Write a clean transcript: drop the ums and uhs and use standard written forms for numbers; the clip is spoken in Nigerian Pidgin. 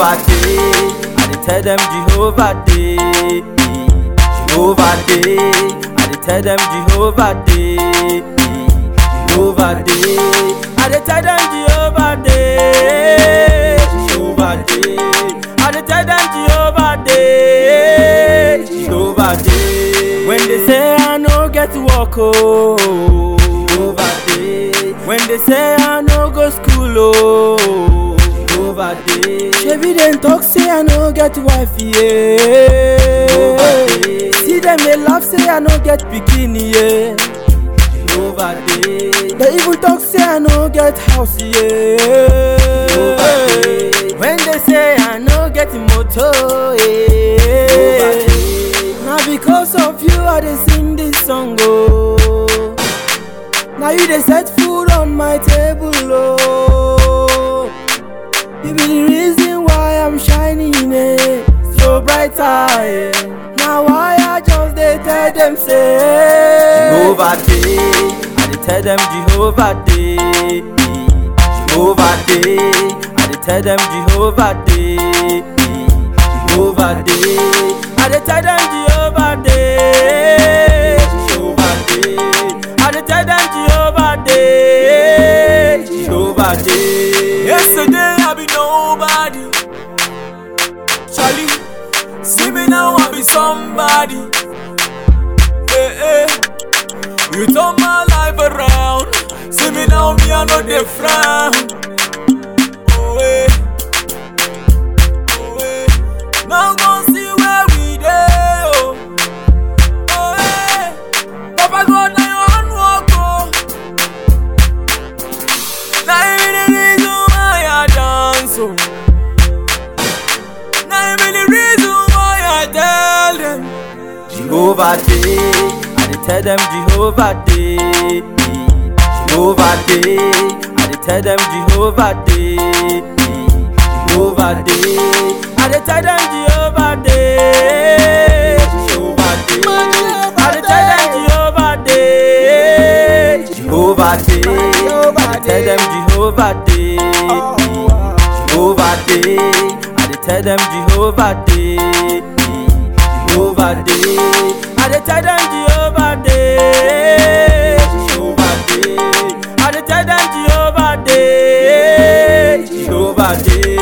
Jehovah day, I dey tell them Jehovah day. Jehovah day, I dey tell them Jehovah day. Jehovah day, I dey tell them Jehovah day. Jehovah day, I dey tell them Jehovah day. Jehovah day. When they say I no get to work, oh, Jehovah day. When they say I no go school, oh, Jehovah day. Shebi dem talk say I no get wife, yeah. Jehovah day. See them they laugh say I no get pikin, yeah. Jehovah day. They even talk say I no get house, yeah. Jehovah day. When they say I no get motor, yeah. Jehovah day. Now because of you I dey sing this song, oh. Now you dey set food on my table, oh. You be the reason why I'm shining, eh, so brighter, eh. Now why I just dey tell them say Jehovah day, I dey tell them Jehovah day. Jehovah day, I dey tell them Jehovah day. Jehovah day, I dey tell them Jehovah day. Jehovah day, I dey tell them Jehovah day. Jehovah day. Yesterday I be nobody, Charlie. See me now I be somebody. Hey, hey. You turn my life around. See me now me I know the frown. Oh hey, oh hey. Now gon' see where we dey. Oh, oh hey. Papa God now you on walk, oh. Now you be the reason why I dance, oh. Now you be the reason why I tell them Jehovah day, I dey tell them Jehovah day. Jehovah day, I dey tell them Jehovah day. Jehovah day, I dey tell them Jehovah day. Jehovah day, I dey tell them Jehovah day. Jehovah day, I dey tell them Jehovah day. Jehovah day, I dey tell them Jehovah day. Jehovah day, I dey tell them Jehovah day. Jehovah day, I dey tell them Jehovah day. Jehovah day.